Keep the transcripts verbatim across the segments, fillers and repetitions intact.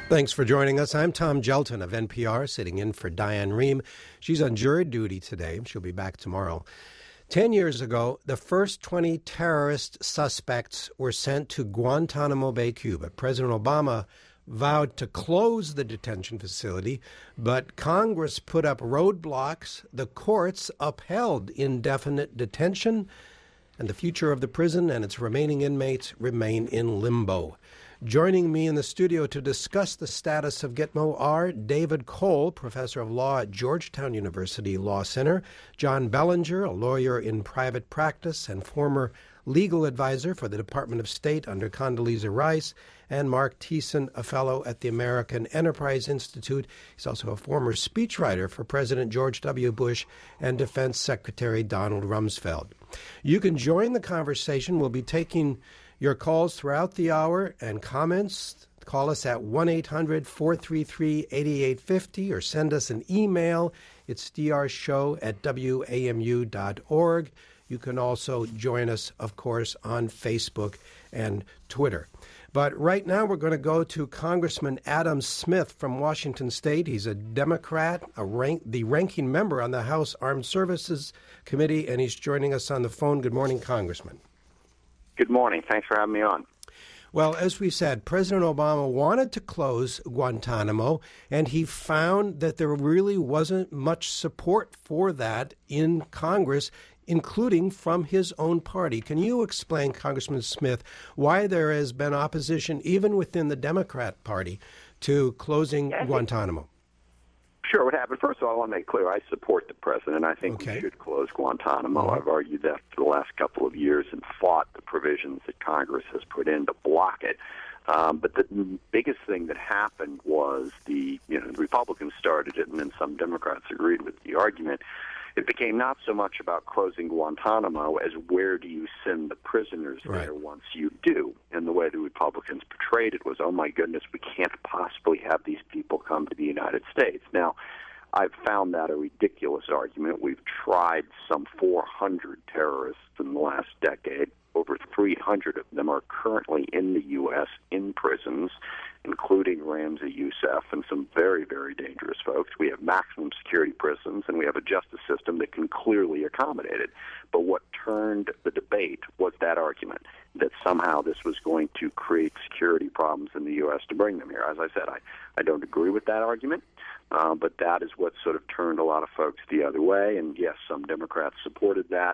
Thanks for joining us. I'm Tom Gelton of N P R, sitting in for Diane Rehm. She's on jury duty today. She'll be back tomorrow. Ten years ago, the first twenty terrorist suspects were sent to Guantanamo Bay, Cuba. President Obama vowed to close the detention facility, but Congress put up roadblocks. The courts upheld indefinite detention, and the future of the prison and its remaining inmates remain in limbo. Joining me in the studio to discuss the status of Gitmo are David Cole, professor of law at Georgetown University Law Center, John Bellinger, a lawyer in private practice and former legal advisor for the Department of State under Condoleezza Rice, and Mark Thiessen, a fellow at the American Enterprise Institute. He's also a former speechwriter for President George W. Bush and Defense Secretary Donald Rumsfeld. You can join the conversation. We'll be taking your calls throughout the hour and comments. Call us at one eight hundred four three three eight eight five zero or send us an email. It's drshow at w a m u dot org. You can also join us, of course, on Facebook and Twitter. But right now we're going to go to Congressman Adam Smith from Washington State. He's a Democrat, a rank, the ranking member on the House Armed Services Committee, and he's joining us on the phone. Good morning, Congressman. Good morning. Thanks for having me on. Well, as we said, President Obama wanted to close Guantanamo, and he found that there really wasn't much support for that in Congress, including from his own party. Can you explain, Congressman Smith, why there has been opposition, even within the Democrat Party, to closing yeah, Guantanamo? Sure. What happened? First of all, I want to make clear I support the president. I think okay. we should close Guantanamo. Mm-hmm. I've argued that for the last couple of years and fought the provisions that Congress has put in to block it. Um, but the biggest thing that happened was the, you know, the Republicans started it, and then some Democrats agreed with the argument. It became not so much about closing Guantanamo as where do you send the prisoners right. there once you do. And the way the Republicans portrayed it was, oh, my goodness, we can't possibly have these people come to the United States. Now, I've found that a ridiculous argument. We've tried some four hundred terrorists in the last decade. Over three hundred of them are currently in the U S in prisons, including Ramzi Youssef and some very, very dangerous folks. We have maximum security prisons, and we have a justice system that can clearly accommodate it. But what turned the debate was that argument, that somehow this was going to create security problems in the U S to bring them here. As I said, I, I don't agree with that argument, uh, but that is what sort of turned a lot of folks the other way. And, yes, some Democrats supported that.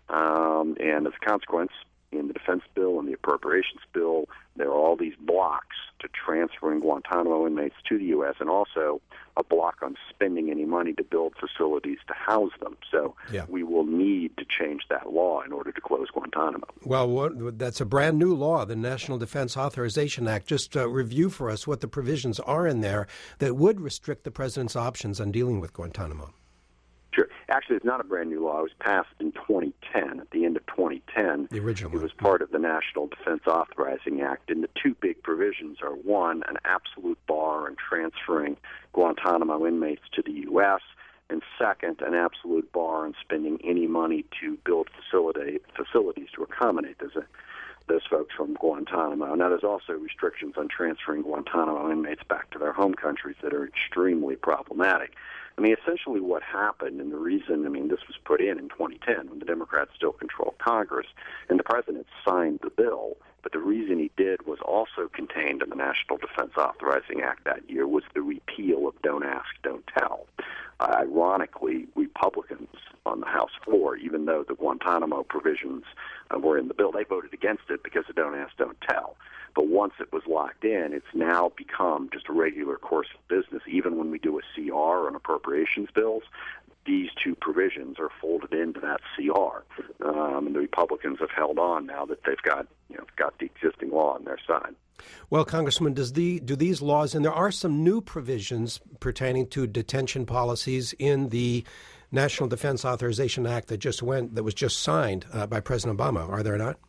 Um, and as a consequence, in the defense bill and the appropriations bill, there are all these blocks to transferring Guantanamo inmates to the U S and also a block on spending any money to build facilities to house them. So yeah. we will need to change that law in order to close Guantanamo. Well, what, that's a brand new law, the National Defense Authorization Act. Just uh, review for us what the provisions are in there that would restrict the president's options on dealing with Guantanamo. Sure. Actually, it's not a brand new law. It was passed in twenty ten, at the end of twenty ten. The original It was part of the National Defense Authorizing Act. And the two big provisions are, one, an absolute bar on transferring Guantanamo inmates to the U S, and second, an absolute bar on spending any money to build facility, facilities to accommodate those, uh, those folks from Guantanamo. Now, there's also restrictions on transferring Guantanamo inmates back to their home countries that are extremely problematic. I mean, essentially what happened, and the reason, I mean, this was put in in twenty ten when the Democrats still controlled Congress, and the president signed the bill, but the reason he did was also contained in the National Defense Authorizing Act that year, was the repeal of Don't Ask, Don't Tell. Uh, ironically, Republicans on the House floor, even though the Guantanamo provisions uh, were in the bill, they voted against it because of Don't Ask, Don't Tell. But once it was locked in, it's now become just a regular course of business. Even when we do a C R on appropriations bills, these two provisions are folded into that C R. Um, and the Republicans have held on now that they've got, you know, got the existing law on their side. Well, Congressman, does the do these laws, and there are some new provisions pertaining to detention policies in the National Defense Authorization Act that just went, that was just signed uh, by President Obama, are there not?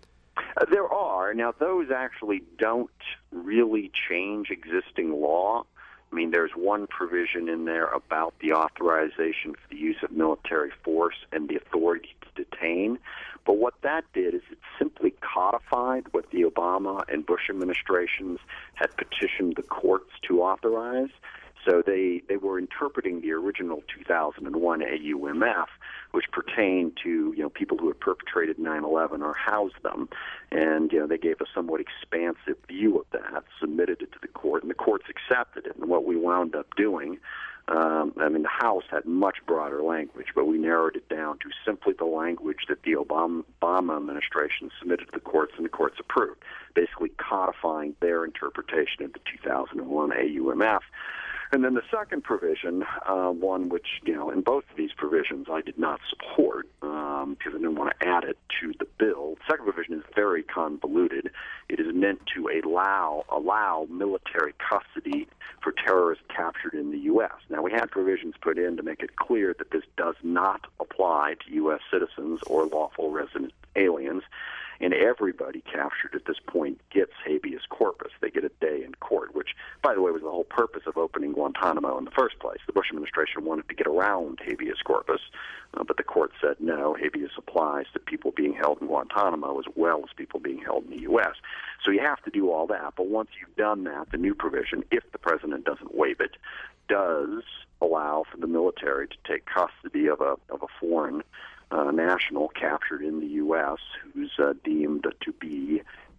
Uh, there are. Now, those actually don't really change existing law. I mean, there's one provision in there about the authorization for the use of military force and the authority to detain. But what that did is it simply codified what the Obama and Bush administrations had petitioned the courts to authorize. So they, they were interpreting the original two thousand one A U M F, which pertained to, you know, people who had perpetrated nine eleven or housed them. And, you know, they gave a somewhat expansive view of that, submitted it to the court, and the courts accepted it. And what we wound up doing, um, I mean, the House had much broader language, but we narrowed it down to simply the language that the Obama, Obama administration submitted to the courts and the courts approved, basically codifying their interpretation of the two thousand one A U M F. And then the second provision, uh, one which, you know, in both of these provisions I did not support um, because I didn't want to add it to the bill. The second provision is very convoluted. It is meant to allow allow military custody for terrorists captured in the U S. Now, we had provisions put in to make it clear that this does not apply to U S citizens or lawful resident aliens. And everybody captured at this point gets habeas corpus. They get a day in court, which, by the way, was the whole purpose of opening Guantanamo in the first place. The Bush administration wanted to get around habeas corpus, uh, but the court said no, habeas applies to people being held in Guantanamo as well as people being held in the U S. So you have to do all that. But once you've done that, the new provision, if the president doesn't waive it, does allow for the military to take custody of a of a foreign Uh, national captured in the U S who's uh, deemed to be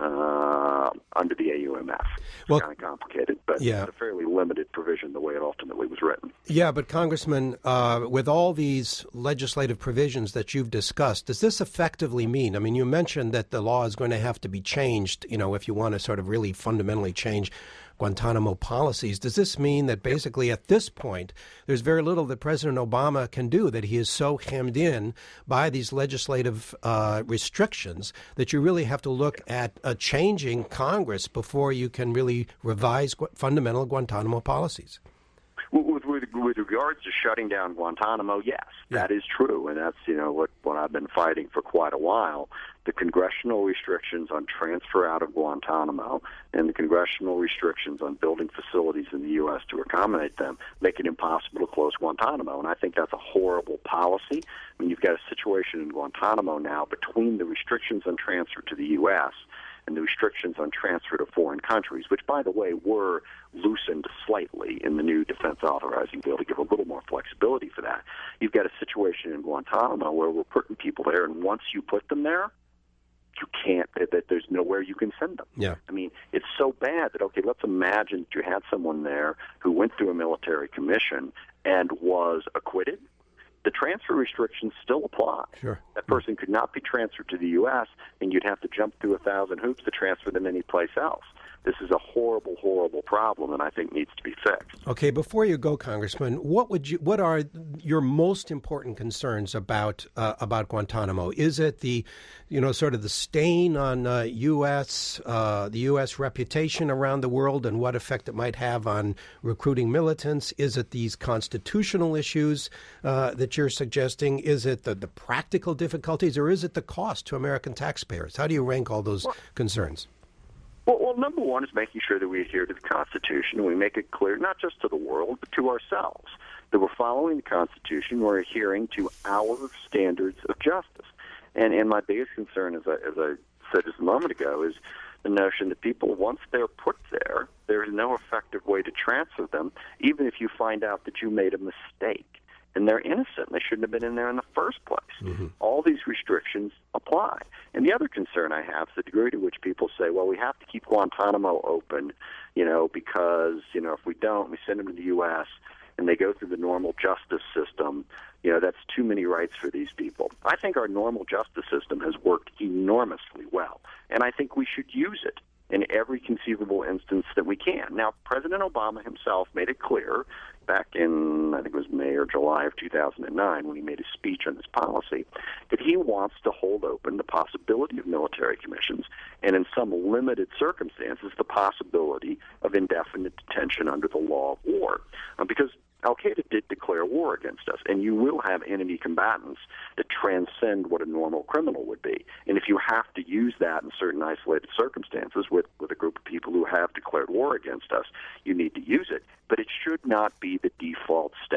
uh, under the A U M F. It's well, kind of complicated, but yeah. It's a fairly limited provision the way it ultimately was written. Yeah, but Congressman, uh, with all these legislative provisions that you've discussed, does this effectively mean, I mean, you mentioned that the law is going to have to be changed, you know, if you want to sort of really fundamentally change Guantanamo policies. Does this mean that basically at this point there's very little that President Obama can do, that he is so hemmed in by these legislative uh, restrictions that you really have to look at uh, changing Congress before you can really revise gu- fundamental Guantanamo policies? With, with, with regards to shutting down Guantanamo, yes, yeah. That is true, and that's, you know, what, what I've been fighting for quite a while. The congressional restrictions on transfer out of Guantanamo and the congressional restrictions on building facilities in the U S to accommodate them make it impossible to close Guantanamo, and I think that's a horrible policy. I mean, you've got a situation in Guantanamo now between the restrictions on transfer to the U S and the restrictions on transfer to foreign countries, which, by the way, were loosened slightly in the new defense authorizing bill to give a little more flexibility for that. You've got a situation in Guantanamo where we're putting people there, and once you put them there, you can't, that there's nowhere you can send them. Yeah. I mean, it's so bad that, okay, let's imagine that you had someone there who went through a military commission and was acquitted. The transfer restrictions still apply. Sure. That person could not be transferred to the U S, and you'd have to jump through a thousand hoops to transfer them anyplace else. This is a horrible, horrible problem, and I think needs to be fixed. Okay, before you go, Congressman, what would you? What are your most important concerns about uh, about Guantanamo? Is it the, you know, sort of the stain on uh, U S uh, the U S reputation around the world and what effect it might have on recruiting militants? Is it these constitutional issues uh, that you're suggesting? Is it the, the practical difficulties, or is it the cost to American taxpayers? How do you rank all those well, concerns? Well, well, number one is making sure that we adhere to the Constitution, and we make it clear, not just to the world, but to ourselves, that we're following the Constitution, we're adhering to our standards of justice. And and my biggest concern, as I, as I said just a moment ago, is the notion that people, once they're put there, there is no effective way to transfer them, even if you find out that you made a mistake. And they're innocent. They shouldn't have been in there in the first place. Mm-hmm. All these restrictions apply. And the other concern I have is the degree to which people say, well, we have to keep Guantanamo open, you know, because, you know, if we don't, we send them to the U S and they go through the normal justice system, you know, that's too many rights for these people. I think our normal justice system has worked enormously well, and I think we should use it in every conceivable instance that we can. Now, President Obama himself made it clear back in, I think it was May or July of two thousand nine, when he made his speech on this policy, that he wants to hold open the possibility of military commissions and, in some limited circumstances, the possibility of indefinite detention under the law of war. Uh, because Al-Qaeda did declare war against us, and you will have enemy combatants that transcend what a normal criminal would be. And if you have to use that in certain isolated circumstances with, with a group of people who have declared war against us, you need to use it. But it should not be the default step.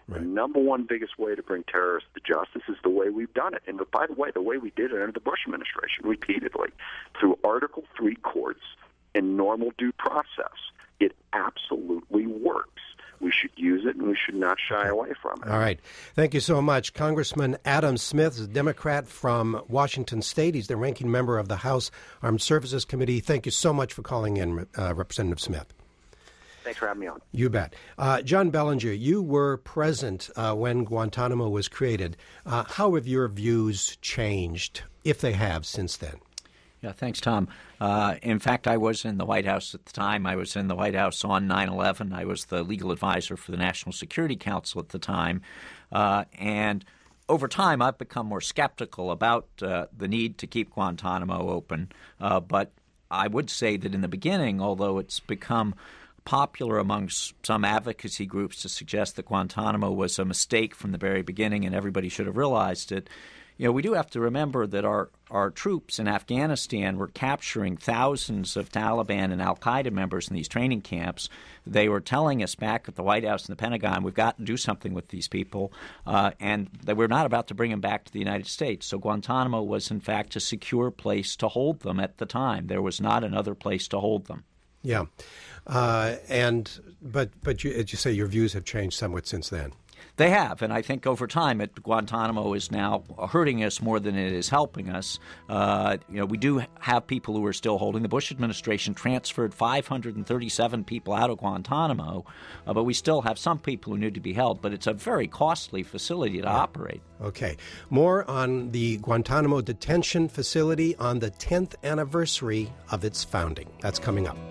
The number one biggest way to bring terrorists to justice is the way we've done it. And by the way, the way we did it under the Bush administration, repeatedly, through Article three courts and normal due process. It absolutely works. We should use it, and we should not shy away from it. All right. Thank you so much. Congressman Adam Smith is a Democrat from Washington State. He's the ranking member of the House Armed Services Committee. Thank you so much for calling in, uh, Representative Smith. Thanks for having me on. You bet. Uh, John Bellinger, you were present uh, when Guantanamo was created. Uh, how have your views changed, if they have, since then? Yeah, thanks, Tom. Uh, in fact, I was in the White House at the time. I was in the White House on nine eleven. I was the legal advisor for the National Security Council at the time. Uh, and over time, I've become more skeptical about uh, the need to keep Guantanamo open. Uh, but I would say that in the beginning, although it's become popular amongst some advocacy groups to suggest that Guantanamo was a mistake from the very beginning and everybody should have realized it, you know, we do have to remember that our, our troops in Afghanistan were capturing thousands of Taliban and al-Qaeda members in these training camps. They were telling us back at the White House and the Pentagon, we've got to do something with these people, uh, and that we're not about to bring them back to the United States. So Guantanamo was, in fact, a secure place to hold them at the time. There was not another place to hold them. Yeah. Uh, and but, but you, as you say, your views have changed somewhat since then. They have, and I think over time, it, Guantanamo is now hurting us more than it is helping us. Uh, you know, we do have people who are still holding. The Bush administration transferred five hundred thirty-seven people out of Guantanamo, uh, but we still have some people who need to be held. But it's a very costly facility to yeah. operate. Okay. More on the Guantanamo detention facility on the tenth anniversary of its founding. That's coming up.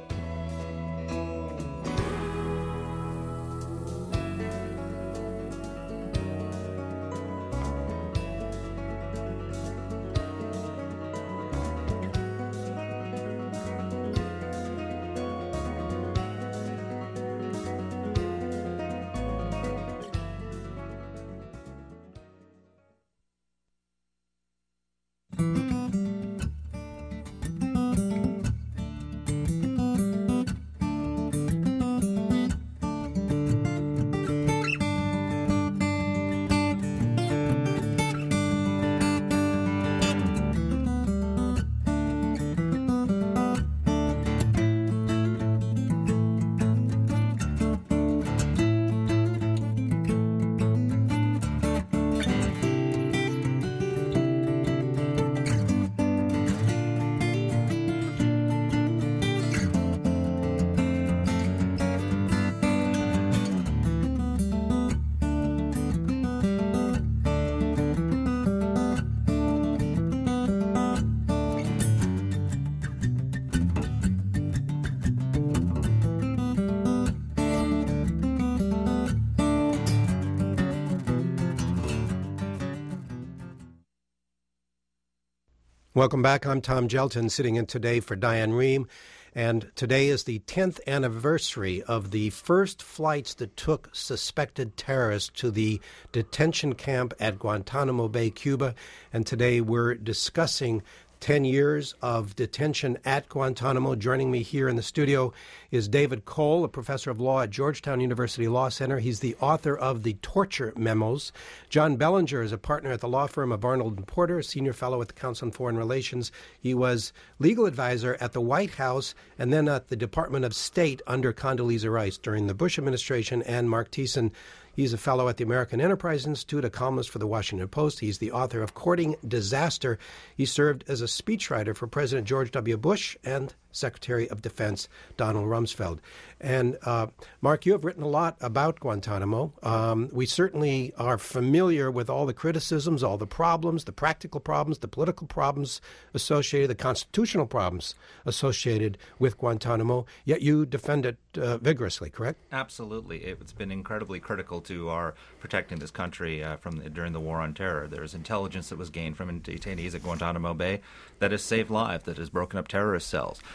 Welcome back. I'm Tom Gelton, sitting in today for Diane Rehm. And today is the tenth anniversary of the first flights that took suspected terrorists to the detention camp at Guantanamo Bay, Cuba. And today we're discussing ten years of detention at Guantanamo. Joining me here in the studio is David Cole, a professor of law at Georgetown University Law Center. He's the author of The Torture Memos. John Bellinger is a partner at the law firm of Arnold and Porter, a senior fellow at the Council on Foreign Relations. He was legal advisor at the White House and then at the Department of State under Condoleezza Rice during the Bush administration. And Mark Thiessen, he's a fellow at the American Enterprise Institute, a columnist for the Washington Post. He's the author of Courting Disaster. He served as a speechwriter for President George W. Bush and Secretary of Defense Donald Rumsfeld. And, uh, Mark, you have written a lot about Guantanamo. Um, we certainly are familiar with all the criticisms, all the problems, the practical problems, the political problems associated, the constitutional problems associated with Guantanamo, yet you defend it uh, vigorously, correct? Absolutely. It's been incredibly critical to our protecting this country uh, from the, during the War on Terror. There's intelligence that was gained from detainees at Guantanamo Bay that has saved lives, that has broken up terrorist cells.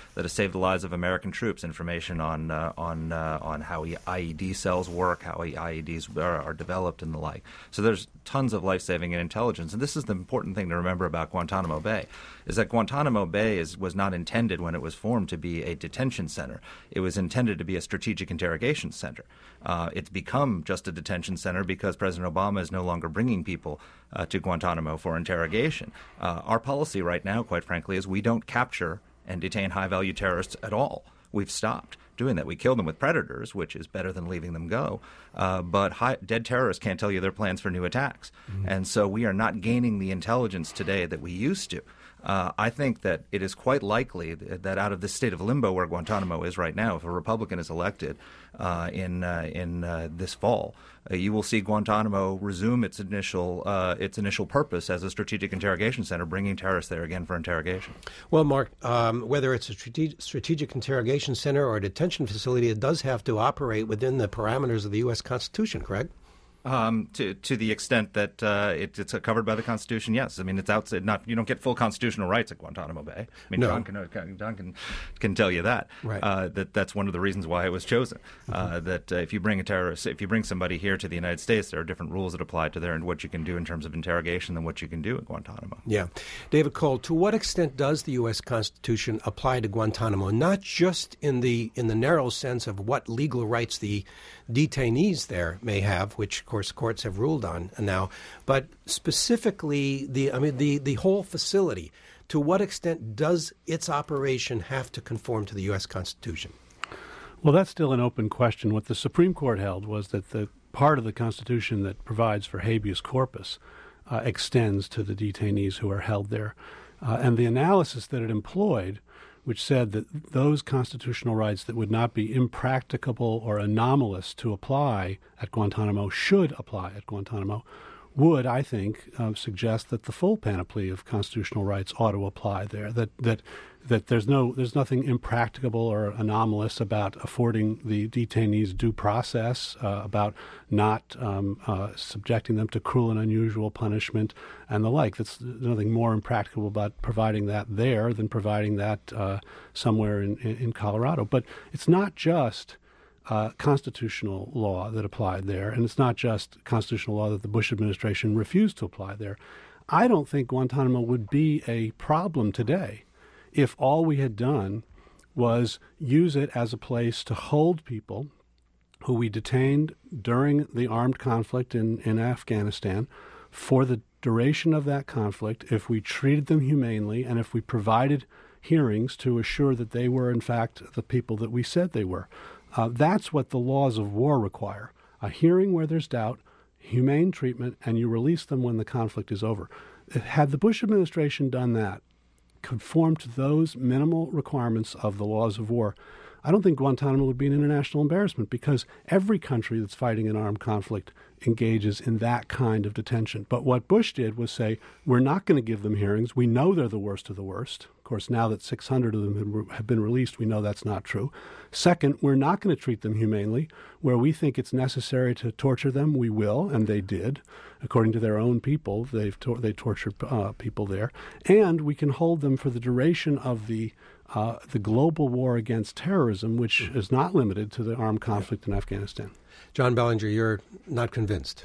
that has saved the lives of American troops, information on uh, on uh, on how I E D cells work, how I E Ds are, are developed, and the like. So there's tons of life-saving and intelligence. And this is the important thing to remember about Guantanamo Bay, is that Guantanamo Bay is, was not intended when it was formed to be a detention center. It was intended to be a strategic interrogation center. Uh, it's become just a detention center because President Obama is no longer bringing people uh, to Guantanamo for interrogation. Uh, our policy right now, quite frankly, is we don't capture and detain high-value terrorists at all. We've stopped doing that. We kill them with predators, which is better than leaving them go. Uh, but high, dead terrorists can't tell you their plans for new attacks. Mm-hmm. And so we are not gaining the intelligence today that we used to. Uh, I think that it is quite likely that out of this state of limbo where Guantanamo is right now, if a Republican is elected uh, in uh, in uh, this fall, uh, you will see Guantanamo resume its initial uh, its initial purpose as a strategic interrogation center, bringing terrorists there again for interrogation. Well, Mark, um, whether it's a strategic, strategic interrogation center or a detention facility, it does have to operate within the parameters of the U S Constitution, correct? Um, to to the extent that uh, it, it's covered by the Constitution, yes. I mean, it's outside. Not you don't get full constitutional rights at Guantanamo Bay. I mean, no. John can John can can tell you that. Right. Uh, that that's one of the reasons why it was chosen. Mm-hmm. Uh, that uh, if you bring a terrorist, if you bring somebody here to the United States, there are different rules that apply to there and what you can do in terms of interrogation than what you can do at Guantanamo. Yeah, David Cole. To what extent does the U S Constitution apply to Guantanamo? Not just in the in the narrow sense of what legal rights the detainees there may have, which of course courts have ruled on now, but specifically the I mean the, the whole facility. To what extent does its operation have to conform to the U S Constitution? Well, that's still an open question. What the Supreme Court held was that the part of the Constitution that provides for habeas corpus uh, extends to the detainees who are held there. Uh, and the analysis that it employed, which said that those constitutional rights that would not be impracticable or anomalous to apply at Guantanamo should apply at Guantanamo, would, I think, uh, suggest that the full panoply of constitutional rights ought to apply there. That that that there's no there's nothing impracticable or anomalous about affording the detainees due process, uh, about not um, uh, subjecting them to cruel and unusual punishment and the like. That's nothing more impracticable about providing that there than providing that uh, somewhere in, in Colorado. But it's not just Uh, constitutional law that applied there, and it's not just constitutional law that the Bush administration refused to apply there. I don't think Guantanamo would be a problem today if all we had done was use it as a place to hold people who we detained during the armed conflict in, in Afghanistan for the duration of that conflict, if we treated them humanely, and if we provided hearings to assure that they were, in fact, the people that we said they were. Uh, that's what the laws of war require. A hearing where there's doubt, humane treatment, and you release them when the conflict is over. Had the Bush administration done that, conformed to those minimal requirements of the laws of war, I don't think Guantanamo would be an international embarrassment, because every country that's fighting an armed conflict engages in that kind of detention. But what Bush did was say, we're not going to give them hearings. We know they're the worst of the worst. Of course, now that six hundred of them have been released, we know that's not true. Second, we're not going to treat them humanely. Where we think it's necessary to torture them, we will, and they did. According to their own people, they've tor- they tortured uh, people there. And we can hold them for the duration of the uh, the global war against terrorism, which is not limited to the armed conflict in Afghanistan. John Bellinger, you're not convinced.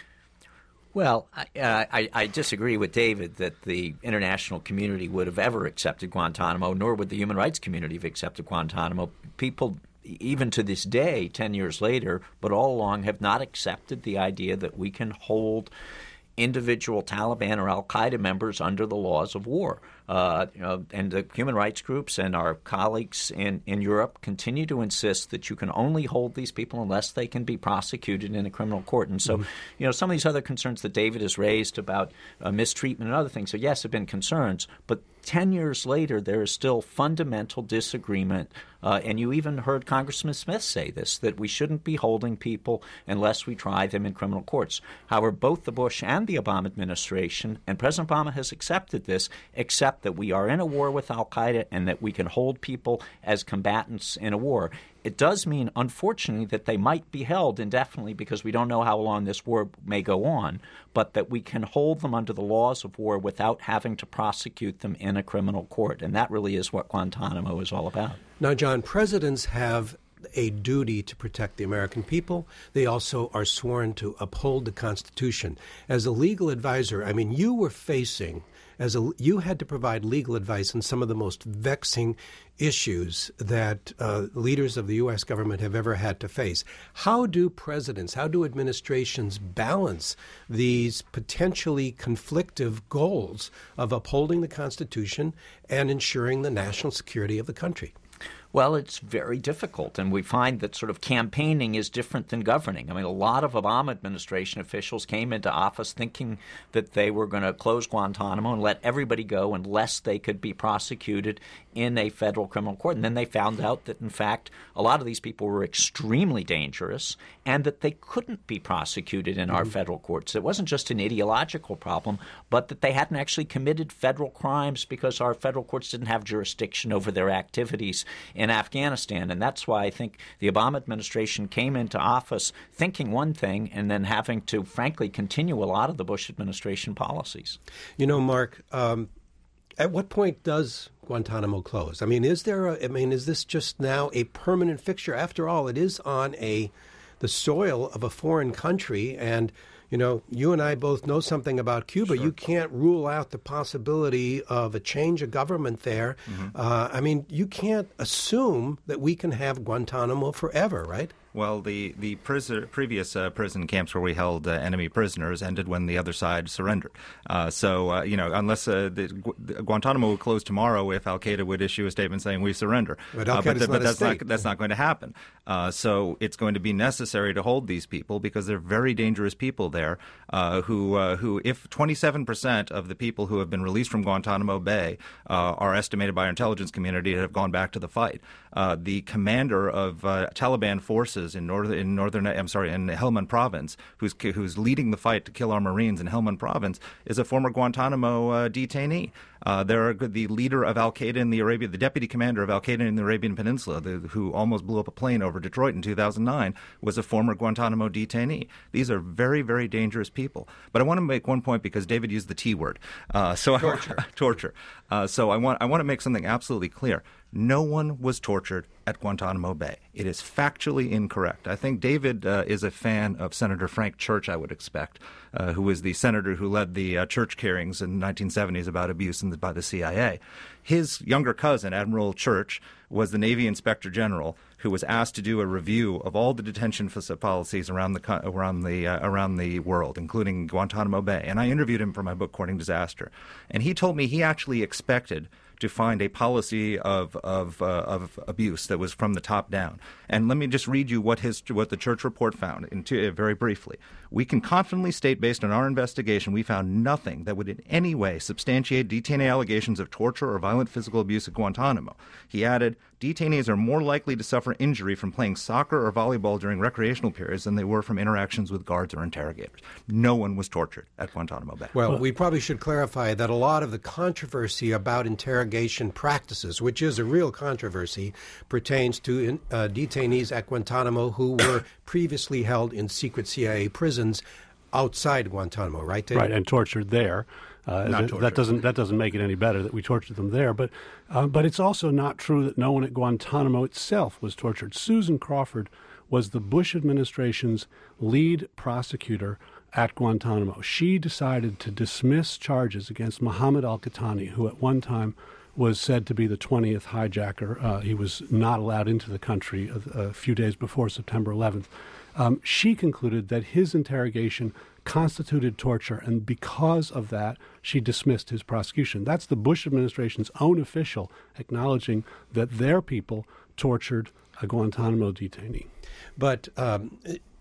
Well, I, uh, I, I disagree with David that the international community would have ever accepted Guantanamo, nor would the human rights community have accepted Guantanamo. People, even to this day, ten years later, but all along have not accepted the idea that we can hold individual Taliban or al-Qaeda members under the laws of war. Uh, you know, and the human rights groups and our colleagues in, in Europe continue to insist that you can only hold these people unless they can be prosecuted in a criminal court. And so, mm-hmm. you know, some of these other concerns that David has raised about uh, mistreatment and other things, so yes, have been concerns, but ten years later, there is still fundamental disagreement. Uh, and you even heard Congressman Smith say this, that we shouldn't be holding people unless we try them in criminal courts. However, both the Bush and the Obama administration, and President Obama has accepted this, accept that we are in a war with al-Qaeda and that we can hold people as combatants in a war. it does mean, unfortunately, that they might be held indefinitely because we don't know how long this war may go on, but that we can hold them under the laws of war without having to prosecute them in a criminal court. And that really is what Guantanamo is all about. Now, John, presidents have a duty to protect the American people. They also are sworn to uphold the Constitution. As a legal advisor, I mean, you were facing, as a, you had to provide legal advice on some of the most vexing issues that uh, leaders of the U S government have ever had to face. How do presidents, how do administrations balance these potentially conflictive goals of upholding the Constitution and ensuring the national security of the country? Well, it's very difficult, and we find that sort of campaigning is different than governing. I mean, a lot of Obama administration officials came into office thinking that they were going to close Guantanamo and let everybody go unless they could be prosecuted in a federal criminal court. And then they found out that, in fact, a lot of these people were extremely dangerous and that they couldn't be prosecuted in mm-hmm. our federal courts. It wasn't just an ideological problem, but that they hadn't actually committed federal crimes because our federal courts didn't have jurisdiction over their activities in Afghanistan. And that's why I think the Obama administration came into office thinking one thing and then having to, frankly, continue a lot of the Bush administration policies. You know, Mark, um, at what point does Guantanamo close? I mean, is there a, I mean, is this just now a permanent fixture? After all, it is on a the soil of a foreign country, and you know, you and I both know something about Cuba. Sure. You can't rule out the possibility of a change of government there. Mm-hmm. Uh, I mean, you can't assume that we can have Guantanamo forever, right? Well, the the prison, previous uh, prison camps where we held uh, enemy prisoners ended when the other side surrendered. Uh, so, uh, you know, unless uh, the, Gu- Guantanamo would close tomorrow if Al-Qaeda would issue a statement saying we surrender. But, uh, but, the, but that's not that's not going to happen. Uh, so it's going to be necessary to hold these people because they're very dangerous people there uh, who, uh, who if twenty-seven percent of the people who have been released from Guantanamo Bay uh, are estimated by our intelligence community to have gone back to the fight. Uh, the commander of uh, Taliban forces in northern, in northern, I'm sorry, in Helmand Province, who's who's leading the fight to kill our Marines in Helmand Province, is a former Guantanamo uh, detainee. Uh, there are the leader of Al Qaeda in the Arabian, the deputy commander of Al Qaeda in the Arabian Peninsula, the, who almost blew up a plane over Detroit in two thousand nine, was a former Guantanamo detainee. These are very, very dangerous people. But I want to make one point because David used the T word. Uh, so torture. I, torture. Uh, so I want I want to make something absolutely clear. No one was tortured at Guantanamo Bay. It is factually incorrect. I think David uh, is a fan of Senator Frank Church, I would expect, uh, who was the senator who led the uh, church hearings in the nineteen seventies about abuse in the, by the C I A. His younger cousin, Admiral Church, was the Navy Inspector General who was asked to do a review of all the detention policies around the around the uh, around the world, including Guantanamo Bay. And I interviewed him for my book, Courting Disaster. And he told me he actually expected to find a policy of of, uh, of abuse that was from the top down. And let me just read you what his what the Church report found in two, uh, very briefly. We can confidently state, based on our investigation, we found nothing that would in any way substantiate detainee allegations of torture or violent physical abuse at Guantanamo. He added, detainees are more likely to suffer injury from playing soccer or volleyball during recreational periods than they were from interactions with guards or interrogators. No one was tortured at Guantanamo Bay. Well, we probably should clarify that a lot of the controversy about interrogation practices, which is a real controversy, pertains to uh, detainees at Guantanamo who were previously held in secret C I A prisons outside Guantanamo, right, David? Right, and tortured there. Uh, not that, tortured. that doesn't that doesn't make it any better that we tortured them there. But uh, but it's also not true that no one at Guantanamo itself was tortured. Susan Crawford was the Bush administration's lead prosecutor at Guantanamo. She decided to dismiss charges against Mohammed al-Qahtani, who at one time was said to be the twentieth hijacker. Uh, he was not allowed into the country a, a few days before September eleventh. Um, she concluded that his interrogation constituted torture, and because of that, she dismissed his prosecution. That's the Bush administration's own official acknowledging that their people tortured a Guantanamo detainee. But um,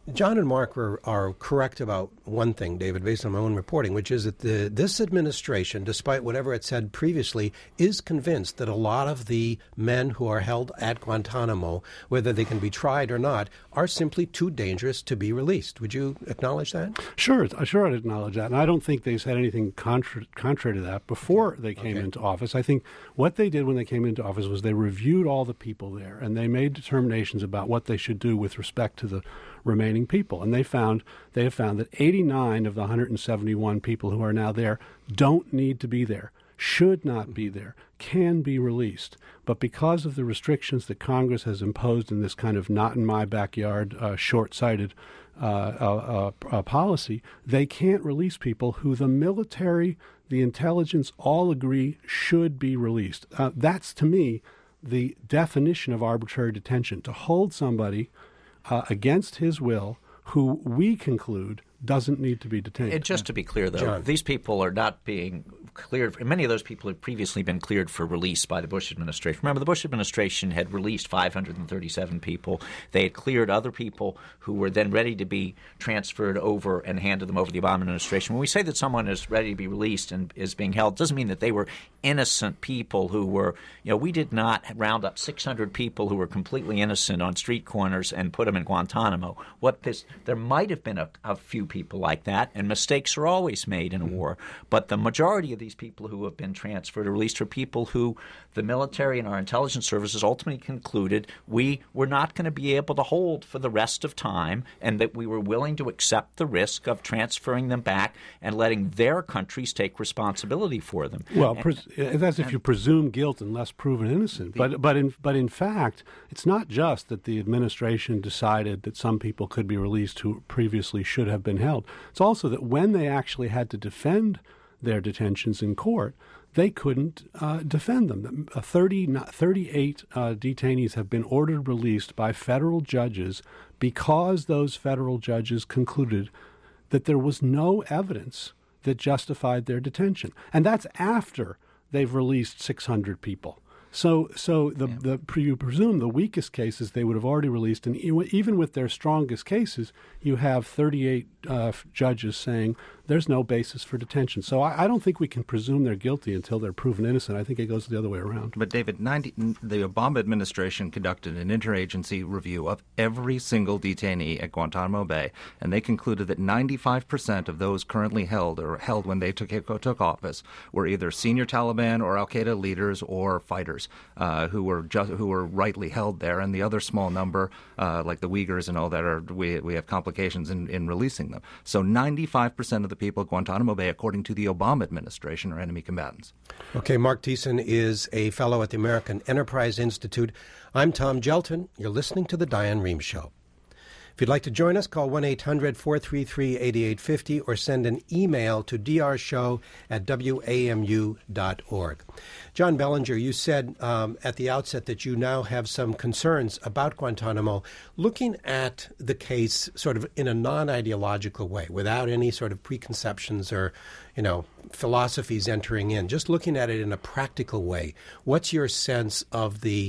John and Mark were, are correct about one thing, David, based on my own reporting, which is that the, this administration, despite whatever it said previously, is convinced that a lot of the men who are held at Guantanamo, whether they can be tried or not, are simply too dangerous to be released. Would you acknowledge that? Sure, sure, I'd acknowledge that. And I don't think they said anything contra- contrary to that before they came Okay. into office. I think what they did when they came into office was they reviewed all the people there, and they made determinations about what they should do with respect to the remaining people. And they found they have found that eighty-nine of the one hundred seventy-one people who are now there don't need to be there, should not be there, can be released. But because of the restrictions that Congress has imposed in this kind of not in my backyard, uh, short-sighted uh, uh, uh, policy, they can't release people who the military, the intelligence all agree should be released. Uh, that's, to me, the definition of arbitrary detention, to hold somebody Uh, against his will, who we conclude doesn't need to be detained. And just to be clear, though, John. these people are not being cleared. Many of those people had previously been cleared for release by the Bush administration. Remember, the Bush administration had released five hundred thirty-seven people. They had cleared other people who were then ready to be transferred over and handed them over to the Obama administration. When we say that someone is ready to be released and is being held, it doesn't mean that they were innocent people who were, you know, we did not round up six hundred people who were completely innocent on street corners and put them in Guantanamo. What this, there might have been a, a few people like that, and mistakes are always made in a war. But the majority of these people who have been transferred or released are people who the military and our intelligence services ultimately concluded we were not going to be able to hold for the rest of time, and that we were willing to accept the risk of transferring them back and letting their countries take responsibility for them. Well, And- pres- that's if you presume guilt unless proven innocent. But but in but in fact, it's not just that the administration decided that some people could be released who previously should have been held. It's also that when they actually had to defend their detentions in court, they couldn't uh, defend them. Uh, thirty, thirty-eight uh, detainees have been ordered released by federal judges because those federal judges concluded that there was no evidence that justified their detention. And that's after they've released six hundred people. So so the, the you presume the weakest cases they would have already released, and even with their strongest cases, you have thirty-eight uh, judges saying there's no basis for detention. So I, I don't think we can presume they're guilty until they're proven innocent. I think it goes the other way around. But David, ninety, the Obama administration conducted an interagency review of every single detainee at Guantanamo Bay, and they concluded that ninety-five percent of those currently held or held when they took took office were either senior Taliban or Al-Qaeda leaders or fighters uh, who were just, who were rightly held there, and the other small number, uh, like the Uyghurs and all that, are we we have complications in, in releasing them. So ninety-five percent of the people at Guantanamo Bay, according to the Obama administration, are enemy combatants. Okay, Mark Thiessen is a fellow at the American Enterprise Institute. I'm Tom Gelton. You're listening to The Diane Rehm Show. If you'd like to join us, call one eight hundred four three three eight eight five zero or send an email to drshow at w a m u dot org. John Bellinger, you said um, at the outset that you now have some concerns about Guantanamo. Looking at the case sort of in a non-ideological way, without any sort of preconceptions or, you know, philosophies entering in, just looking at it in a practical way, what's your sense of the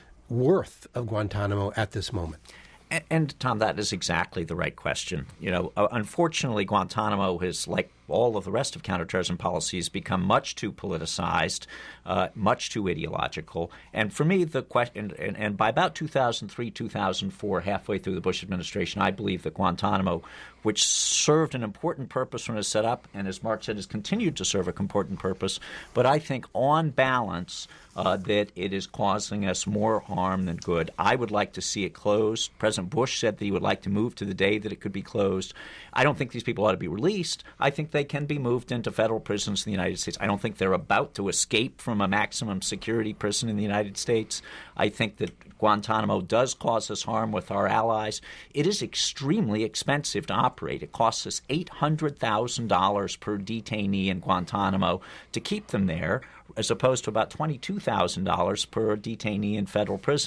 worth of Guantanamo at this moment? And, and, Tom, that is exactly the right question. You know, uh, unfortunately, Guantanamo has, like all of the rest of counterterrorism policies, become much too politicized, uh, much too ideological. And for me, the question, and, and by about two thousand three, two thousand four, halfway through the Bush administration, I believe that Guantanamo, which served an important purpose when it was set up, and as Mark said, has continued to serve an important purpose, but I think on balance uh, that it is causing us more harm than good. I would like to see it closed. President Bush said that he would like to move to the day that it could be closed. I don't think these people ought to be released. I think they can be moved into federal prisons in the United States. I don't think they're about to escape from a maximum security prison in the United States. I think that Guantanamo does cause us harm with our allies. It is extremely expensive to operate. It costs us eight hundred thousand dollars per detainee in Guantanamo to keep them there, as opposed to about twenty-two thousand dollars per detainee in federal prison.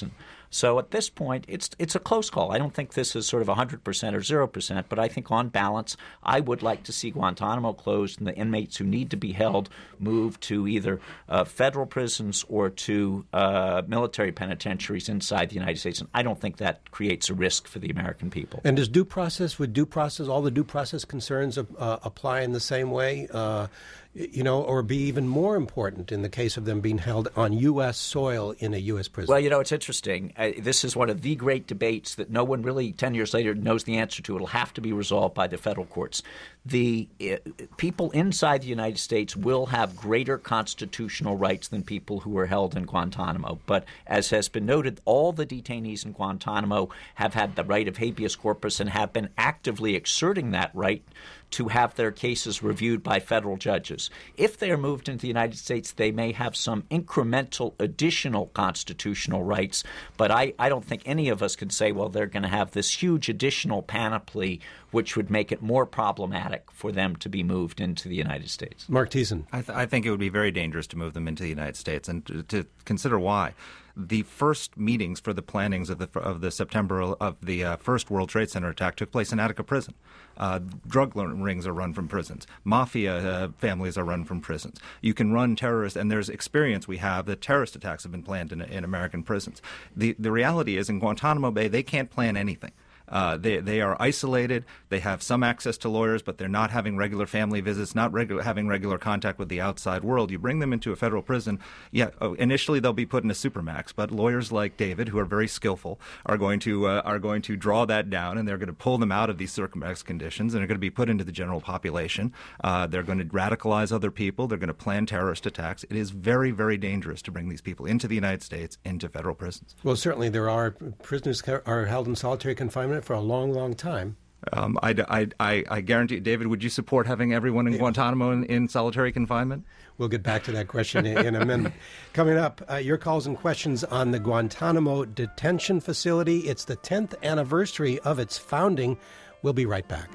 So at this point, it's it's a close call. I don't think this is sort of one hundred percent or zero percent, but I think on balance, I would like to see Guantanamo closed and the inmates who need to be held moved to either uh, federal prisons or to uh, military penitentiaries inside the United States. And I don't think that creates a risk for the American people. And does due process, would due process, all the due process concerns uh, apply in the same way? Uh, you know, or be even more important in the case of them being held on U S soil in a U S prison? Well, you know, it's interesting. Uh, this is one of the great debates that no one really ten years later knows the answer to. It'll have to be resolved by the federal courts. The uh, people inside the United States will have greater constitutional rights than people who are held in Guantanamo. But as has been noted, all the detainees in Guantanamo have had the right of habeas corpus and have been actively exerting that right to have their cases reviewed by federal judges. If they are moved into the United States, they may have some incremental additional constitutional rights, but I, I don't think any of us can say, well, they're going to have this huge additional panoply which would make it more problematic for them to be moved into the United States. Mark Thiessen. I, th- I think it would be very dangerous to move them into the United States, and to, to consider why. The first meetings for the plannings of the of the September of the uh, first World Trade Center attack took place in Attica Prison. Uh, drug rings are run from prisons. Mafia uh, families are run from prisons. You can run terrorist, and there's experience we have that terrorist attacks have been planned in, in American prisons. The the reality is in Guantanamo Bay, they can't plan anything. Uh, they they are isolated. They have some access to lawyers, but they're not having regular family visits, not regular having regular contact with the outside world. You bring them into a federal prison. Yeah, oh, initially they'll be put in a supermax, but lawyers like David, who are very skillful, are going to uh, are going to draw that down, and they're going to pull them out of these supermax conditions, and they're going to be put into the general population. Uh, they're going to radicalize other people. They're going to plan terrorist attacks. It is very, very dangerous to bring these people into the United States, into federal prisons. Well, certainly there are prisoners are held in solitary confinement for a long, long time. Um, I, I, I, I guarantee, David, would you support having everyone in Guantanamo in, in solitary confinement? We'll get back to that question in, in a minute. Coming up, uh, your calls and questions on the Guantanamo detention facility. It's the tenth anniversary of its founding. We'll be right back.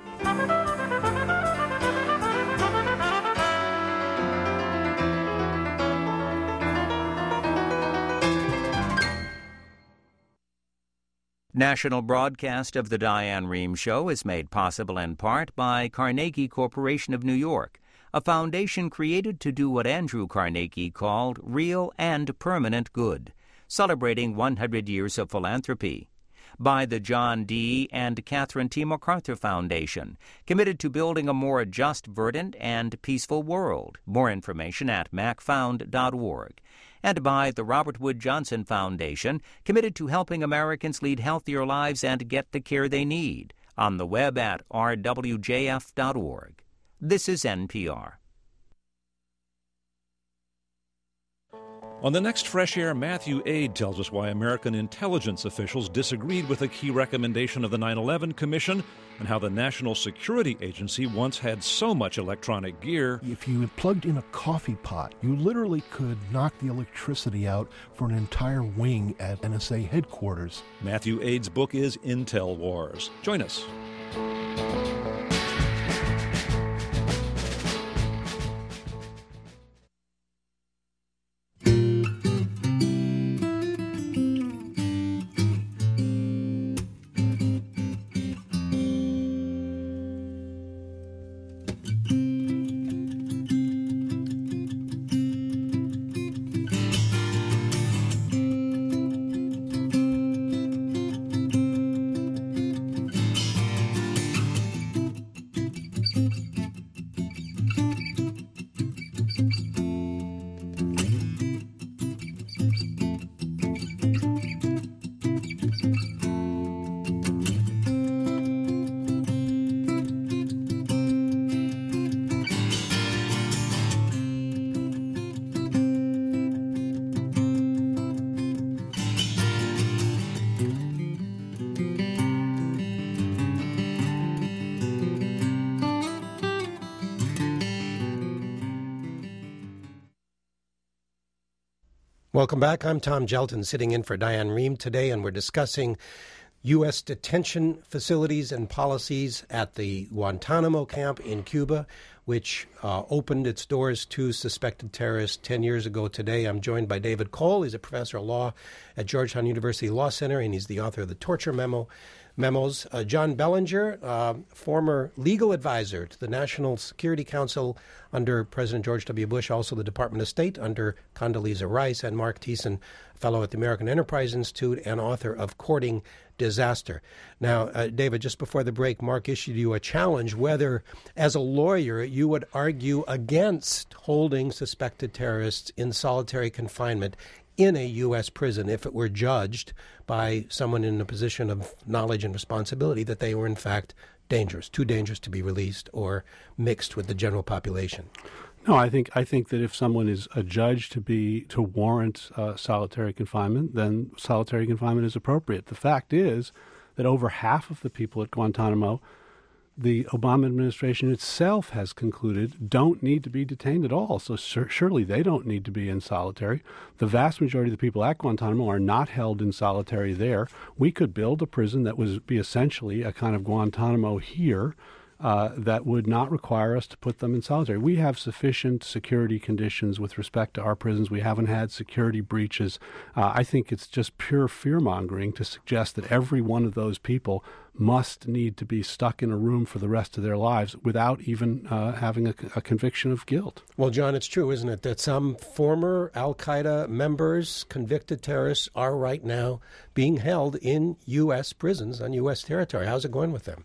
National broadcast of the Diane Rehm Show is made possible in part by Carnegie Corporation of New York, a foundation created to do what Andrew Carnegie called real and permanent good, celebrating one hundred years of philanthropy. By the John D. and Catherine T. MacArthur Foundation, committed to building a more just, verdant, and peaceful world. More information at mac found dot org. And by the Robert Wood Johnson Foundation, committed to helping Americans lead healthier lives and get the care they need, on the web at r w j f dot org. This is N P R. On the next Fresh Air, Matthew Aid tells us why American intelligence officials disagreed with a key recommendation of the nine eleven Commission and how the National Security Agency once had so much electronic gear. If you plugged in a coffee pot, you literally could knock the electricity out for an entire wing at N S A headquarters. Matthew Aid's book is Intel Wars. Join us. Welcome back. I'm Tom Gelton, sitting in for Diane Rehm today, and we're discussing U S detention facilities and policies at the Guantanamo camp in Cuba, which uh, opened its doors to suspected terrorists ten years ago today. I'm joined by David Cole. He's a professor of law at Georgetown University Law Center, and he's the author of the Torture Memo. Memos. Uh, John Bellinger, uh, former legal advisor to the National Security Council under President George W. Bush, also the Department of State under Condoleezza Rice, and Mark Thiessen, fellow at the American Enterprise Institute and author of Courting Disaster. Now, uh, David, just before the break, Mark issued you a challenge whether, as a lawyer, you would argue against holding suspected terrorists in solitary confinement in a U S prison if it were judged by someone in a position of knowledge and responsibility that they were in fact dangerous, too dangerous to be released or mixed with the general population. No, I think I think that if someone is adjudged to be to warrant uh, solitary confinement, then solitary confinement is appropriate. The fact is that over half of the people at Guantanamo, the Obama administration itself has concluded don't need to be detained at all. So sur- surely they don't need to be in solitary. The vast majority of the people at Guantanamo are not held in solitary there. We could build a prison that would be essentially a kind of Guantanamo here uh, that would not require us to put them in solitary. We have sufficient security conditions with respect to our prisons. We haven't had security breaches. Uh, I think it's just pure fear-mongering to suggest that every one of those people must need to be stuck in a room for the rest of their lives without even uh, having a, a conviction of guilt. Well, John, it's true, isn't it, that some former al-Qaeda members, convicted terrorists, are right now being held in U S prisons on U S territory. How's it going with them?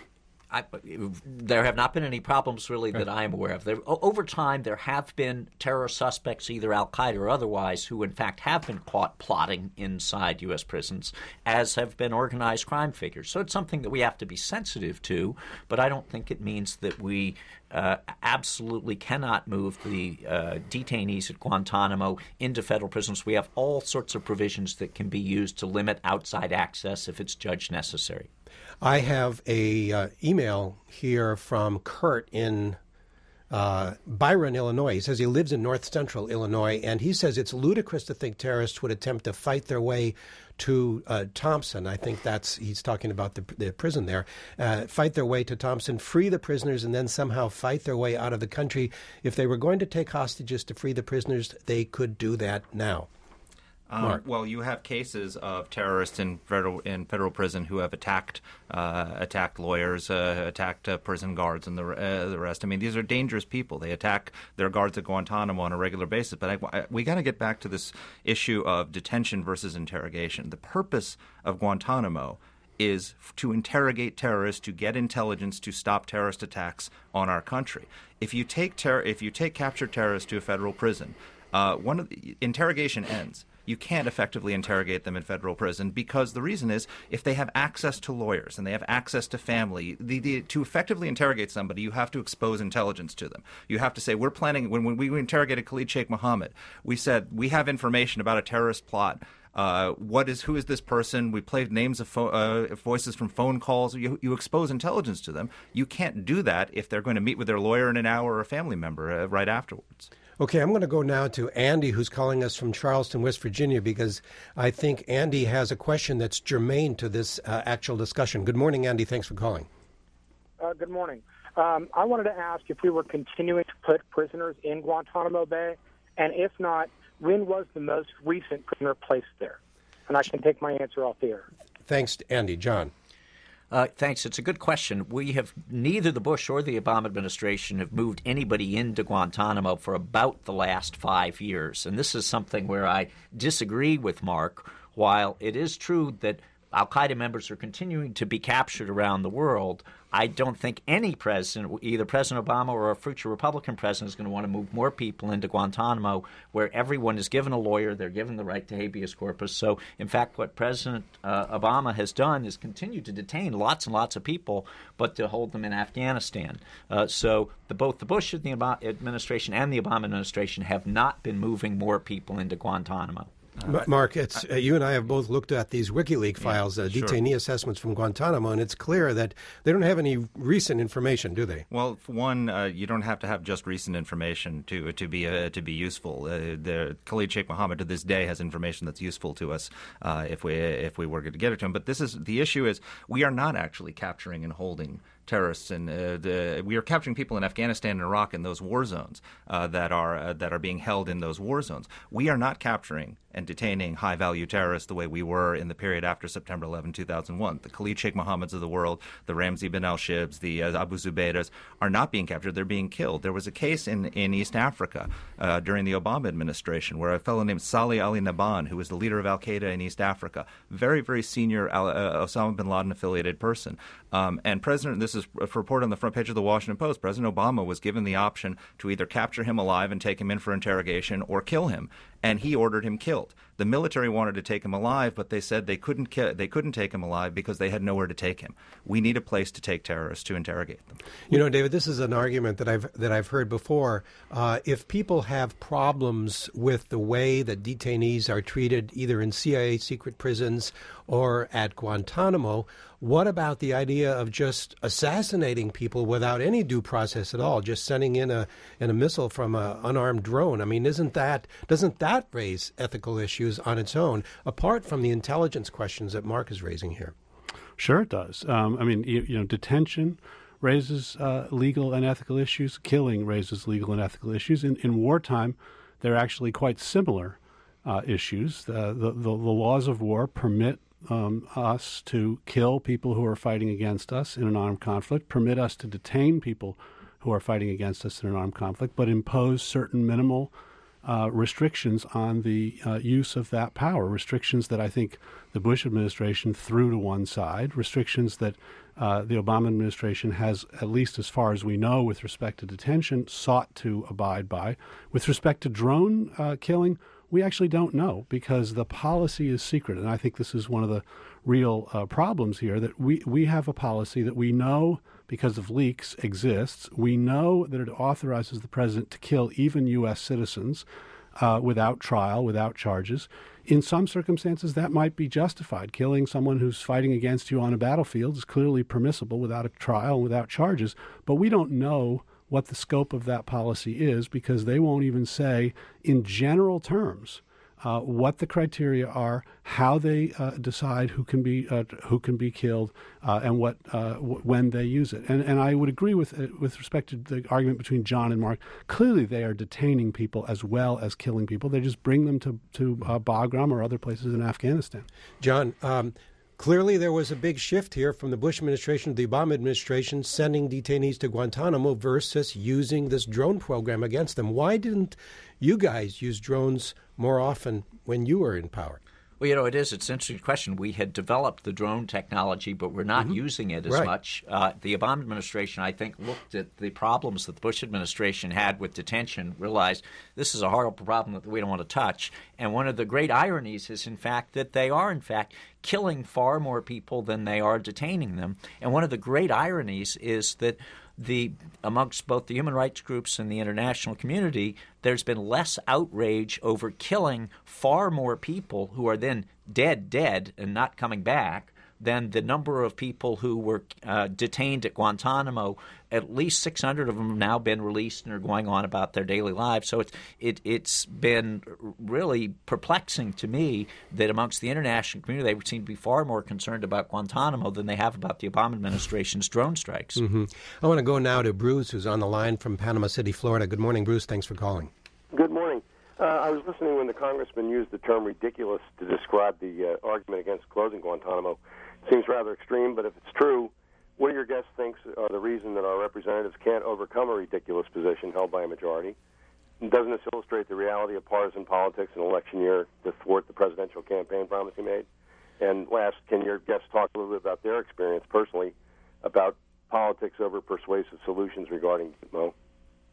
I, there have not been any problems, really, that I am aware of. There, over time, there have been terror suspects, either al-Qaeda or otherwise, who, in fact, have been caught plotting inside U S prisons, as have been organized crime figures. So it's something that we have to be sensitive to, but I don't think it means that we uh, absolutely cannot move the uh, detainees at Guantanamo into federal prisons. We have all sorts of provisions that can be used to limit outside access if it's judged necessary. I have a uh, email here from Kurt in uh, Byron, Illinois. He says he lives in north central Illinois, and he says it's ludicrous to think terrorists would attempt to fight their way to uh, Thompson. I think that's, he's talking about the, the prison there, uh, fight their way to Thompson, free the prisoners, and then somehow fight their way out of the country. If they were going to take hostages to free the prisoners, they could do that now. Um, well, you have cases of terrorists in federal in federal prison who have attacked uh, attacked lawyers, uh, attacked uh, prison guards, and the uh, the rest. I mean, these are dangerous people. They attack their guards at Guantanamo on a regular basis. But I, I, we got to get back to this issue of detention versus interrogation. The purpose of Guantanamo is to interrogate terrorists, to get intelligence, to stop terrorist attacks on our country. If you take ter- if you take captured terrorists to a federal prison, uh, one of the interrogation ends. You can't effectively interrogate them in federal prison because the reason is if they have access to lawyers and they have access to family, the, the, to effectively interrogate somebody, you have to expose intelligence to them. You have to say, we're planning, when, when we interrogated Khalid Sheikh Mohammed, we said, we have information about a terrorist plot. Uh, what is, who is this person? We played names of fo- uh, voices from phone calls. You, you expose intelligence to them. You can't do that if they're going to meet with their lawyer in an hour or a family member uh, right afterwards. Okay, I'm going to go now to Andy, who's calling us from Charleston, West Virginia, because I think Andy has a question that's germane to this uh, actual discussion. Good morning, Andy. Thanks for calling. Uh, good morning. Um, I wanted to ask if we were continuing to put prisoners in Guantanamo Bay, and if not, when was the most recent prisoner placed there? And I can take my answer off the air. Thanks, Andy. John. Uh, thanks. It's a good question. We have neither the Bush or the Obama administration have moved anybody into Guantanamo for about the last five years. And this is something where I disagree with Mark. While it is true that al-Qaeda members are continuing to be captured around the world, I don't think any president, either President Obama or a future Republican president, is going to want to move more people into Guantanamo where everyone is given a lawyer, they're given the right to habeas corpus. So, in fact, what President uh, Obama has done is continue to detain lots and lots of people, but to hold them in Afghanistan. Uh, so the, both the Bush administration and the Obama administration have not been moving more people into Guantanamo. Uh, Mark, it's, uh, you and I have both looked at these WikiLeaks files, uh, sure. detainee assessments from Guantanamo, and it's clear that they don't have any recent information, do they? Well, for one, uh, you don't have to have just recent information to to be uh, to be useful. Uh, the Khalid Sheikh Mohammed to this day has information that's useful to us uh, if we if we were to get it to him. But this is the issue: is we are not actually capturing and holding terrorists, and uh, the, we are capturing people in Afghanistan and Iraq in those war zones uh, that are uh, that are being held in those war zones. We are not capturing and detaining high-value terrorists the way we were in the period after September eleventh, two thousand one. The Khalid Sheikh Mohammeds of the world, the Ramzi bin al-Shibs, the uh, Abu Zubaidas are not being captured. They're being killed. There was a case in, in East Africa uh, during the Obama administration where a fellow named Salih Ali Naban, who was the leader of al-Qaeda in East Africa, very, very senior uh, Osama bin Laden-affiliated person. Um, and President, this is reported on the front page of the Washington Post, President Obama was given the option to either capture him alive and take him in for interrogation or kill him. And he ordered him killed. The military wanted to take him alive, but they said they couldn't ki- they couldn't take him alive because they had nowhere to take him. We need a place to take terrorists to interrogate them. You know, David, this is an argument that I've that I've heard before. Uh, if people have problems with the way that detainees are treated, either in C I A secret prisons or at Guantanamo, what about the idea of just assassinating people without any due process at all, just sending in a in a missile from an unarmed drone? I mean, isn't that doesn't that raise ethical issues on its own, apart from the intelligence questions that Mark is raising here? Sure, it does. Um, I mean, you, you know, detention raises uh, legal and ethical issues. Killing raises legal and ethical issues. In, in wartime, they're actually quite similar uh, issues. Uh, the, the the laws of war permit Um, us to kill people who are fighting against us in an armed conflict, permit us to detain people who are fighting against us in an armed conflict, but impose certain minimal uh, restrictions on the uh, use of that power, restrictions that I think the Bush administration threw to one side, restrictions that uh, the Obama administration has, at least as far as we know with respect to detention, sought to abide by. With respect to drone uh, killing, we actually don't know because the policy is secret. And I think this is one of the real uh, problems here, that we, we have a policy that we know because of leaks exists. We know that it authorizes the president to kill even U S citizens uh, without trial, without charges. In some circumstances, that might be justified. Killing someone who's fighting against you on a battlefield is clearly permissible without a trial, without charges. But we don't know what the scope of that policy is because they won't even say in general terms uh, what the criteria are, how they uh, decide who can be uh, who can be killed, uh, and what uh, w- when they use it. And and I would agree with uh, with respect to the argument between John and Mark. Clearly, they are detaining people as well as killing people. They just bring them to to uh, Bagram or other places in Afghanistan. John. Um Clearly, there was a big shift here from the Bush administration to the Obama administration, sending detainees to Guantanamo versus using this drone program against them. Why didn't you guys use drones more often when you were in power? Well, you know, it is. It's an interesting question. We had developed the drone technology, but we're not mm-hmm. using it as right. much. Uh, the Obama administration, I think, looked at the problems that the Bush administration had with detention, realized this is a horrible problem that we don't want to touch. And one of the great ironies is, in fact, that they are, in fact, killing far more people than they are detaining them. And one of the great ironies is that the amongst both the human rights groups and the international community, there's been less outrage over killing far more people who are then dead, dead, and not coming back than the number of people who were uh, detained at Guantanamo. At least six hundred of them have now been released and are going on about their daily lives. So it's it, it's been really perplexing to me that amongst the international community, they seem to be far more concerned about Guantanamo than they have about the Obama administration's drone strikes. Mm-hmm. I want to go now to Bruce, who's on the line from Panama City, Florida. Good morning, Bruce. Thanks for calling. Good morning. Uh, I was listening when the congressman used the term ridiculous to describe the uh, argument against closing Guantanamo. It seems rather extreme, but if it's true, what do your guests think are the reason that our representatives can't overcome a ridiculous position held by a majority? And doesn't this illustrate the reality of partisan politics in election year to thwart the presidential campaign promise he made? And last, can your guests talk a little bit about their experience personally about politics over persuasive solutions regarding Gitmo?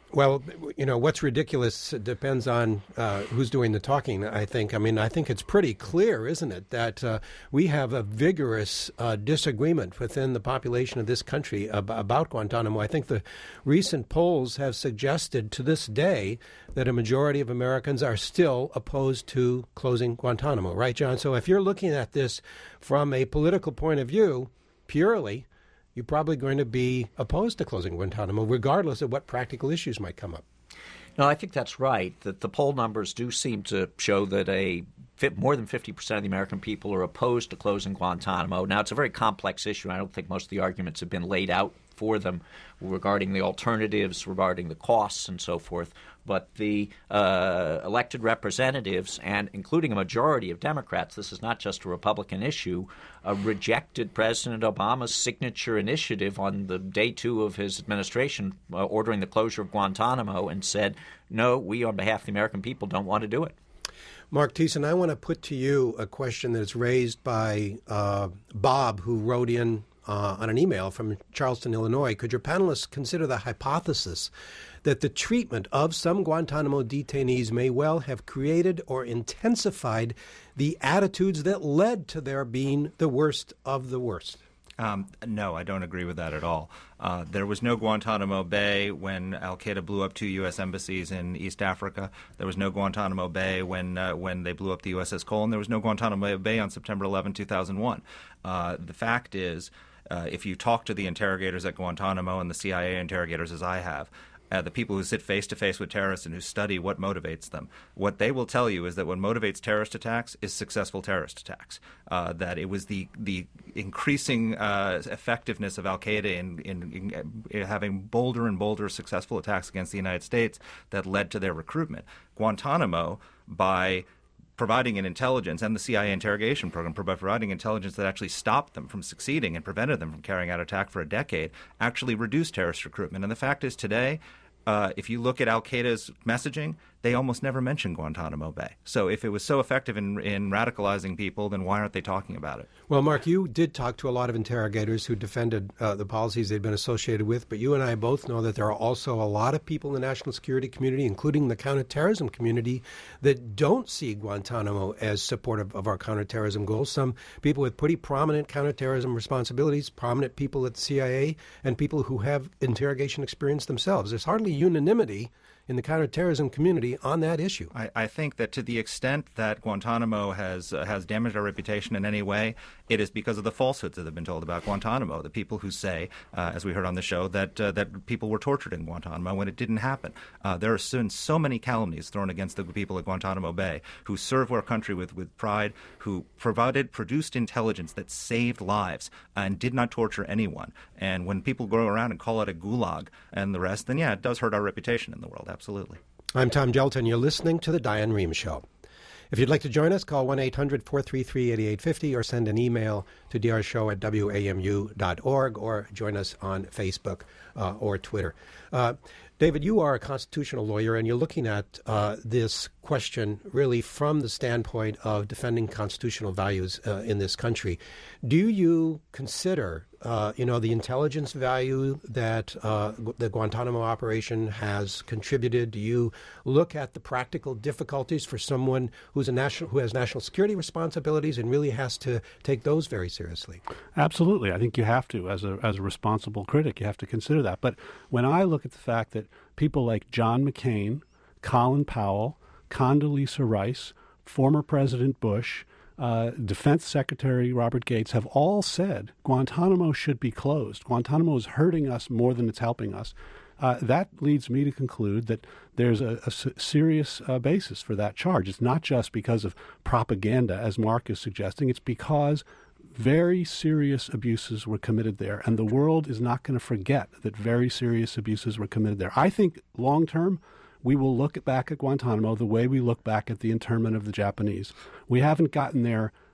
Well, you know, what's ridiculous depends on uh, who's doing the talking, I think. I mean, I think it's pretty clear, isn't it, that uh, we have a vigorous uh, disagreement within the population of this country ab- about Guantanamo. I think the recent polls have suggested to this day that a majority of Americans are still opposed to closing Guantanamo. Right, John? So if you're looking at this from a political point of view, purely, you're probably going to be opposed to closing Guantanamo, regardless of what practical issues might come up. No, I think that's right, that the poll numbers do seem to show that a more than fifty percent of the American people are opposed to closing Guantanamo. Now, it's a very complex issue. I don't think most of the arguments have been laid out for them regarding the alternatives, regarding the costs, and so forth. But the uh, elected representatives, and including a majority of Democrats, this is not just a Republican issue, uh, rejected President Obama's signature initiative on the day two of his administration uh, ordering the closure of Guantanamo and said, no, we on behalf of the American people don't want to do it. Mark Thiessen, I want to put to you a question that is raised by uh, Bob, who wrote in uh, on an email from Charleston, Illinois. Could your panelists consider the hypothesis that the treatment of some Guantanamo detainees may well have created or intensified the attitudes that led to their being the worst of the worst? Um, no, I don't agree with that at all. Uh, there was no Guantanamo Bay when al-Qaeda blew up two U S embassies in East Africa. There was no Guantanamo Bay when uh, when they blew up the U S S Cole, and there was no Guantanamo Bay on September eleventh, two thousand one. Uh, the fact is, uh, if you talk to the interrogators at Guantanamo and the C I A interrogators, as I have, Uh, the people who sit face-to-face with terrorists and who study what motivates them, what they will tell you is that what motivates terrorist attacks is successful terrorist attacks, uh, that it was the the increasing uh, effectiveness of al-Qaeda in, in, in having bolder and bolder successful attacks against the United States that led to their recruitment. Guantanamo, by providing an intelligence, and the C I A interrogation program, providing intelligence that actually stopped them from succeeding and prevented them from carrying out attack for a decade, actually reduced terrorist recruitment. And the fact is today, uh, if you look at al-Qaeda's messaging, they almost never mention Guantanamo Bay. So if it was so effective in, in radicalizing people, then why aren't they talking about it? Well, Mark, you did talk to a lot of interrogators who defended uh, the policies they'd been associated with, but you and I both know that there are also a lot of people in the national security community, including the counterterrorism community, that don't see Guantanamo as supportive of our counterterrorism goals. Some people with pretty prominent counterterrorism responsibilities, prominent people at the C I A, and people who have interrogation experience themselves. There's hardly unanimity in the counterterrorism community on that issue. I, I think that to the extent that Guantanamo has uh, has damaged our reputation in any way, it is because of the falsehoods that have been told about Guantanamo. The people who say, uh, as we heard on the show, that uh, that people were tortured in Guantanamo when it didn't happen. Uh, there have been so many calumnies thrown against the people at Guantanamo Bay who serve our country with, with pride, who provided, produced intelligence that saved lives and did not torture anyone. And when people go around and call it a gulag and the rest, then yeah, it does hurt our reputation in the world. Absolutely. I'm Tom Gjelten. You're listening to The Diane Rehm Show. If you'd like to join us, call one eight hundred four three three eight eight five zero or send an email to d r show at w a m u dot org or join us on Facebook uh, or Twitter. Uh, David, you are a constitutional lawyer, and you're looking at uh, this question really from the standpoint of defending constitutional values uh, in this country. Do you consider, uh, you know, the intelligence value that uh, the Guantanamo operation has contributed? Do you look at the practical difficulties for someone who's a national, who has national security responsibilities and really has to take those very seriously? Absolutely. I think you have to, as a as a responsible critic, you have to consider that. But when I look at the fact that people like John McCain, Colin Powell, Condoleezza Rice, former President Bush, uh, Defense Secretary Robert Gates have all said Guantanamo should be closed. Guantanamo is hurting us more than it's helping us. Uh, that leads me to conclude that there's a, a s- serious uh, basis for that charge. It's not just because of propaganda, as Mark is suggesting. It's because very serious abuses were committed there, and the world is not going to forget that very serious abuses were committed there. I think long term, we will look back at Guantanamo the way we look back at the internment of the Japanese. We haven't gotten there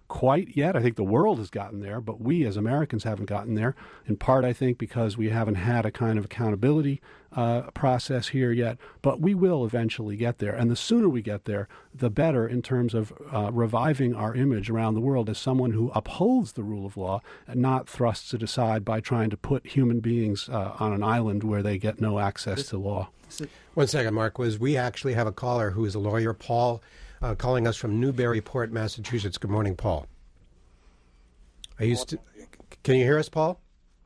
quite yet. I think the world has gotten there, but we as Americans haven't gotten there, in part, I think, because we haven't had a kind of accountability uh, process here yet. But we will eventually get there. And the sooner we get there, the better in terms of uh, reviving our image around the world as someone who upholds the rule of law and not thrusts it aside by trying to put human beings uh, on an island where they get no access to law. One second, Mark. Was we actually have a caller who is a lawyer, Paul, uh, calling us from Newburyport, Massachusetts. Good morning, Paul. Are you st- Can you hear us, Paul?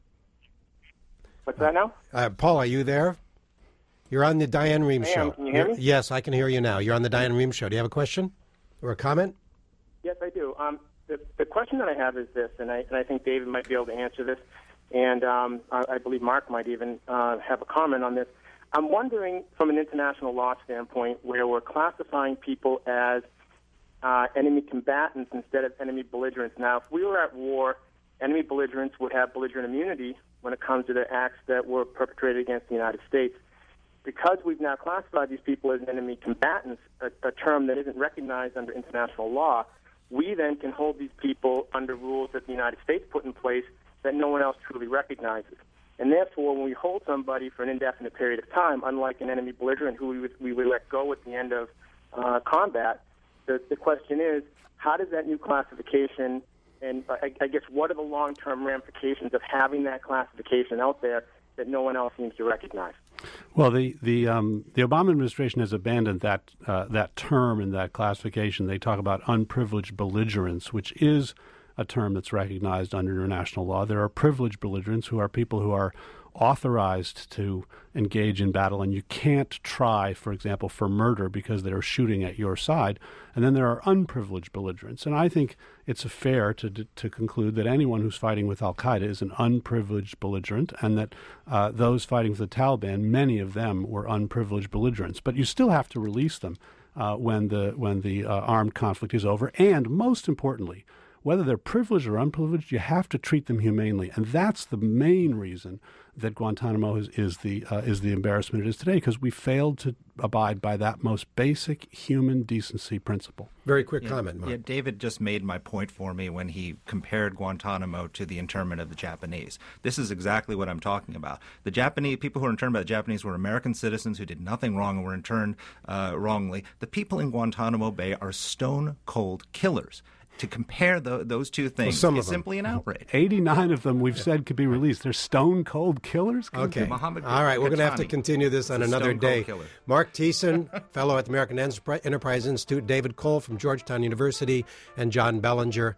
What's that now? Uh, Paul, are you there? You're on the Diane Rehm I Show. am. Can you hear You're- me? Yes, I can hear you now. You're on the Diane Rehm Show. Do you have a question or a comment? Yes, I do. Um, the, the question that I have is this, and I, and I think David might be able to answer this, and um, I, I believe Mark might even uh, have a comment on this. I'm wondering, from an international law standpoint, where we're classifying people as uh, enemy combatants instead of enemy belligerents. Now, if we were at war, enemy belligerents would have belligerent immunity when it comes to the acts that were perpetrated against the United States. Because we've now classified these people as enemy combatants, a, a term that isn't recognized under international law, we then can hold these people under rules that the United States put in place that no one else truly recognizes. And therefore, when we hold somebody for an indefinite period of time, unlike an enemy belligerent who we would, we would let go at the end of uh, combat, the, the question is, how does that new classification, and I, I guess what are the long-term ramifications of having that classification out there that no one else seems to recognize? Well, the the um, the Obama administration has abandoned that uh, that term and that classification. They talk about unprivileged belligerents, which is a term that's recognized under international law. There are privileged belligerents who are people who are authorized to engage in battle, and you can't try, for example, for murder because they're shooting at your side. And then there are unprivileged belligerents. And I think it's fair to to conclude that anyone who's fighting with al-Qaeda is an unprivileged belligerent, and that uh, those fighting with the Taliban, many of them were unprivileged belligerents. But you still have to release them uh, when the, when the uh, armed conflict is over. And most importantly, whether they're privileged or unprivileged, you have to treat them humanely. And that's the main reason that Guantanamo is, is the uh, is the embarrassment it is today, because we failed to abide by that most basic human decency principle. Very quick yeah, comment, Mark. Yeah, David just made my point for me when he compared Guantanamo to the internment of the Japanese. This is exactly what I'm talking about. The Japanese people who were interned by the Japanese were American citizens who did nothing wrong and were interned uh, wrongly. The people in Guantanamo Bay are stone-cold killers. To compare the, those two things well, is simply an outrage. eighty-nine of them we've yeah. said could be released. They're stone-cold killers? Okay. Muhammad All right, we're going to have to continue this on another day. Killer. Mark Thiessen, fellow at the American Enterprise Institute, David Cole from Georgetown University, and John Bellinger.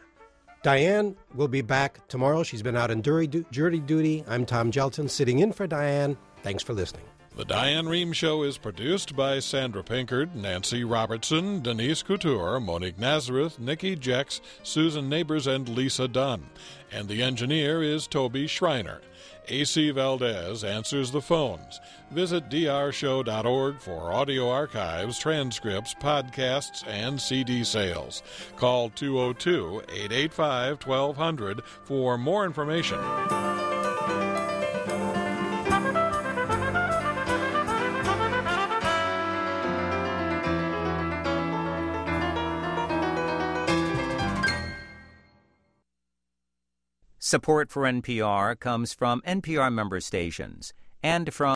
Diane will be back tomorrow. She's been out on jury duty. I'm Tom Gelton, sitting in for Diane. Thanks for listening. The Diane Rehm Show is produced by Sandra Pinkard, Nancy Robertson, Denise Couture, Monique Nazareth, Nikki Jex, Susan Neighbors, and Lisa Dunn. And the engineer is Toby Schreiner. A C Valdez answers the phones. Visit d r show dot org for audio archives, transcripts, podcasts, and C D sales. Call two oh two, eight eight five, twelve hundred for more information. Support for N P R comes from N P R member stations and from